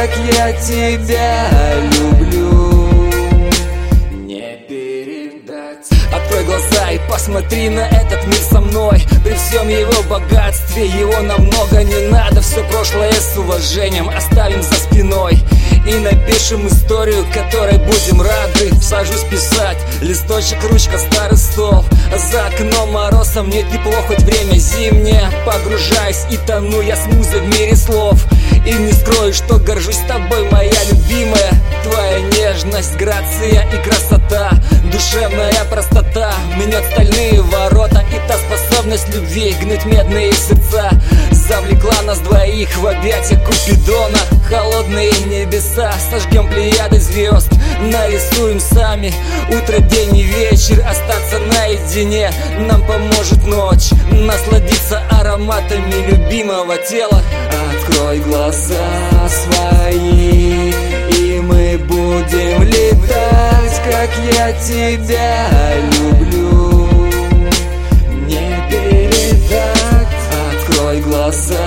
как я тебя люблю, не передать. Открой глаза и посмотри на этот мир со мной. При всем его богатстве его намного не надо. Все прошлое с уважением оставим за спиной и напишем историю, которой будем рады. Сажусь писать, листочек, ручка, старый стол. За окном мороз, а мне тепло, хоть время зимнее. Погружаюсь и тону я с музой в мире слов. И не скрою, что горжусь тобой, моя любимая. Твоя нежность, грация и красота, душевная простота меняет стальные ворота. И та способность любви гнуть медные сердца завлекла нас двоих в объятия Купидона. Холодные небеса, сожгем плеяды звезд, нарисуем сами утро, день и вечер. Остаться наедине нам поможет ночь, насладиться ароматами любимого тела. Открой глаза свои, и мы будем летать, как я тебя люблю, не передать. Открой глаза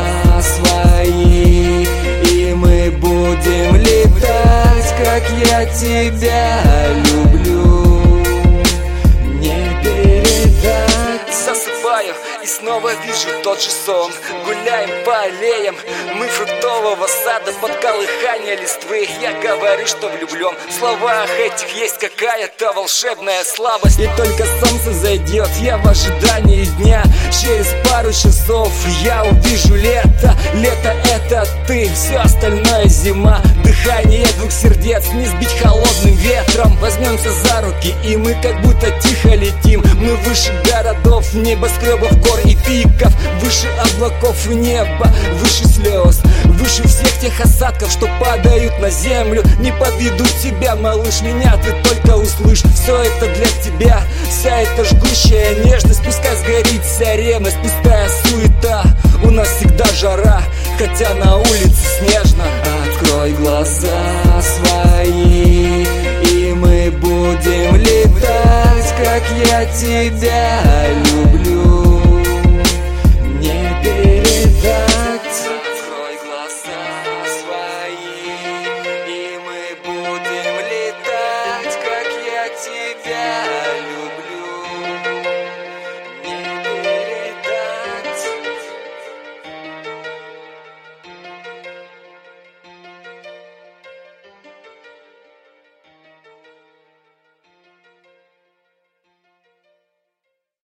свои, и мы будем летать, как я тебя люблю, не передать. Засыпаю и снова вижу тот же сон. Гуляем по аллеям мы фруктового сада под колыхание листвы. Я говорю, что влюблен. В словах этих есть какая-то волшебная слабость. И только солнце зайдет, я в ожидании дня. Через пару часов я увижу лето. Лето — это ты, все остальное зима. Дыхание двух сердец не сбить холодным ветром. Возьмемся за руки, и мы как будто тихо летим. Мы выше городов, небоскребов, гор и пиков, выше облаков и неба, выше слез, выше всех тех осадков, что падают на землю. Не подведу тебя, малыш, меня ты только услышь. Все это для тебя, вся эта жгущая нежность. Пускай сгорит вся ревность, пустая суета. У нас всегда жара, хотя на улице снежно. Открой глаза свои, и мы будем летать, как я тебя люблю,